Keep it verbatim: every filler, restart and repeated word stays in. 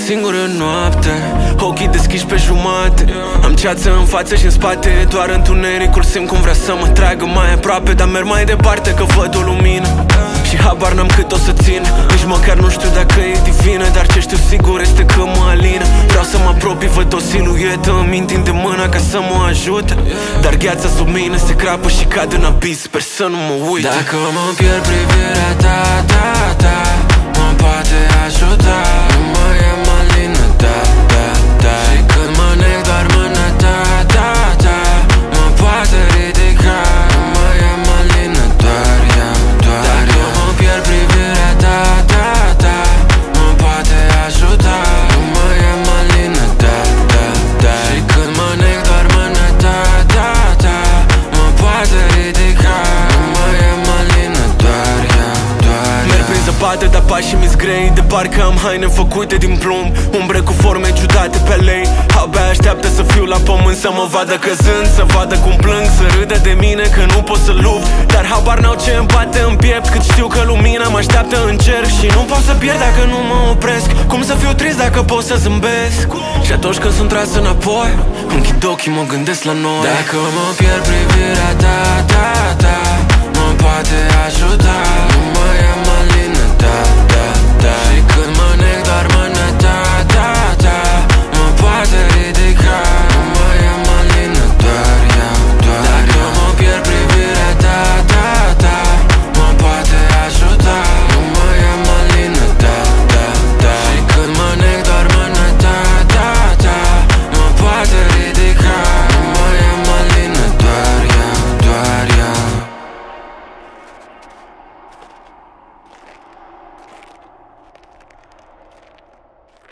singur în noapte, ochii deschiși pe jumate. Am ceață în față și în spate, doar întunericul simt cum vrea să mă tragă mai aproape. Dar merg mai departe că văd o lumină și habar n-am cât o să țin. Nici măcar nu știu dacă e divină, dar ce știu sigur este că mă alină. Vreau să mă apropii, văd o siluetă, îmi întinde mâna ca să mă ajute. Dar gheața sub mine se crapă și cad în abis, sper să nu mă uit. Dacă mă pierd, privirea ta, ta, ta mă poate ajuta. Nu mai am alină, da, da, da. Și când mă nec, doar mâna ta, ta, ta mă poate ridica. Nu mai am alină, doar ea, doar Dacă ea. mă pierd, privirea ta, ta, ta mă poate ajuta. Nu mai am alină, da, da, da. Și când mă nec, doar mâna ta, ta, ta mă poate ridica. Nu mai am alină, doar ea, doar ea. Merg prin zăpadă, dar pașii mi-s grei, de parcă am haine făcute din plumb, umbre cu forme ciudate pe lei. Abia așteaptă să fiu la pământ, să mă vadă căzând, să vadă cum plâng, să râdă de mine că nu pot să lupt. Dar habar n-au ce îmi bate în piept, cât știu că lumina mă așteaptă în cer. Și nu pot să pierd dacă nu mă opresc. Cum să fiu trist dacă pot să zâmbesc? Și atunci când sunt tras înapoi, închid ochii, mă gândesc la noi. Dacă mă pierd, privirea ta, ta